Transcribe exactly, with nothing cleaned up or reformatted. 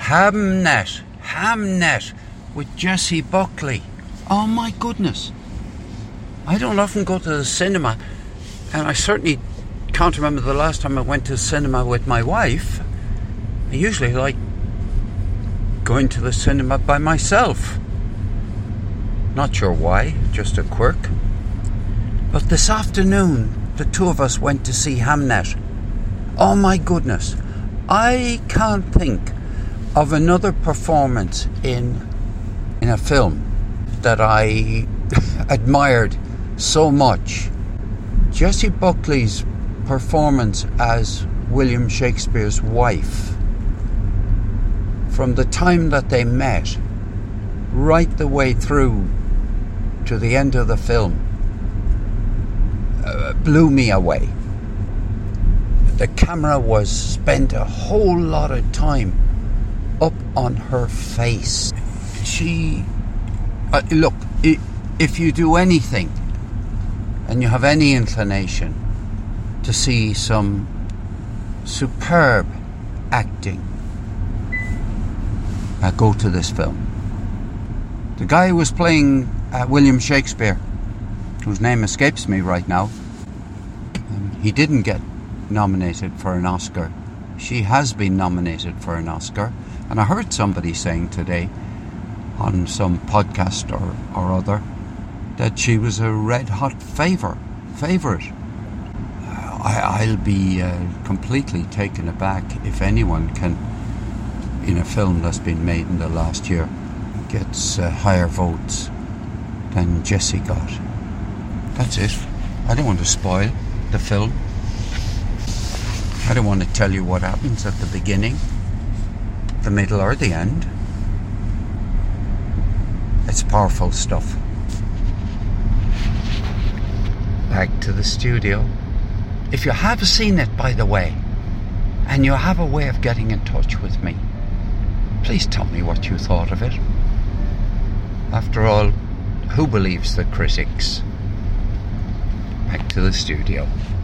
Hamnet. Hamnet with Jessie Buckley. Oh my goodness. I don't often go to the cinema, and I certainly can't remember the last time I went to the cinema with my wife. I usually like going to the cinema by myself. Not sure why, just a quirk. But this afternoon, the two of us went to see Hamnet. Oh my goodness. I can't think of another performance in in a film that I admired so much. Jessie Buckley's performance as William Shakespeare's wife, from the time that they met right the way through to the end of the film, uh, blew me away. The camera was spent a whole lot of time up on her face. She uh, look, if you do anything and you have any inclination to see some superb acting, uh, go to this film. The guy who was playing uh, William Shakespeare, whose name escapes me right now, um, he didn't get nominated for an Oscar. She has been nominated for an Oscar, and I heard somebody saying today on some podcast or, or other that she was a red-hot favor, favourite. Uh, I, I'll be uh, completely taken aback if anyone can, in a film that's been made in the last year, gets uh, higher votes than Jessie got. That's it. I don't want to spoil the film. I don't want to tell you what happens at the beginning, the middle, or the end. It's powerful stuff. Back to the studio. If you have seen it, by the way, and you have a way of getting in touch with me, please tell me what you thought of it. After all, who believes the critics? Back to the studio.